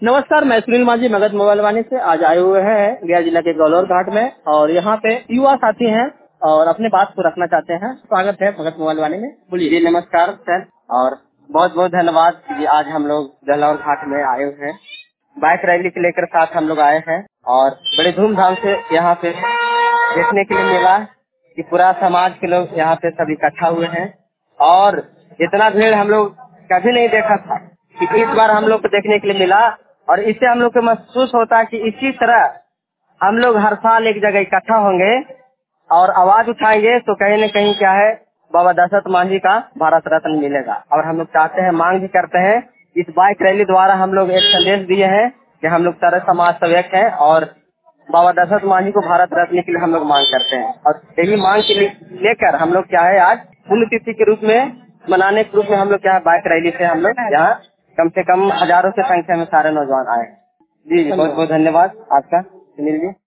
नमस्कार, मैं सुनील माझी मगध मोबाइल वाणी से आज आए हुए हैं गया जिला के गौलोर घाट में और यहाँ पे युवा साथी हैं और अपने बात को रखना चाहते हैं। स्वागत है मगध मोबाइल वाणी में। बोलिए। जी नमस्कार सर और बहुत बहुत धन्यवाद कि आज हम लोग गौलोर घाट में आए हुए हैं। बाइक रैली के लेकर साथ हम लोग आए हैं और बड़े धूमधाम से यहाँ पे देखने के लिए मिला कि पूरा समाज के लोग यहाँ पे सब इकट्ठा हुए हैं और इतना भीड़ हम लोग कभी नहीं देखा था कि इस बार हम लोग को देखने के लिए मिला। और इससे हम लोग को महसूस होता है कि इसी तरह हम लोग हर साल एक जगह इकट्ठा होंगे और आवाज उठाएंगे तो कहीं न कहीं क्या है, बाबा दशरथ मांझी का भारत रत्न मिलेगा। और हम लोग चाहते हैं, मांग भी करते हैं, इस बाइक रैली द्वारा हम लोग एक संदेश दिए हैं कि हम लोग सारे समाज सेवक हैं और बाबा दशरथ मांझी को भारत रत्न के लिए हम लोग मांग करते हैं। और यही मांग के लेकर हम लोग क्या है, आज पुण्यतिथि के रूप में मनाने के रूप में हम लोग क्या है, बाइक रैली से हम लोग यहाँ कम से कम हजारों की संख्या में सारे नौजवान आए हैं। जी बहुत बहुत धन्यवाद आपका सुनील जी।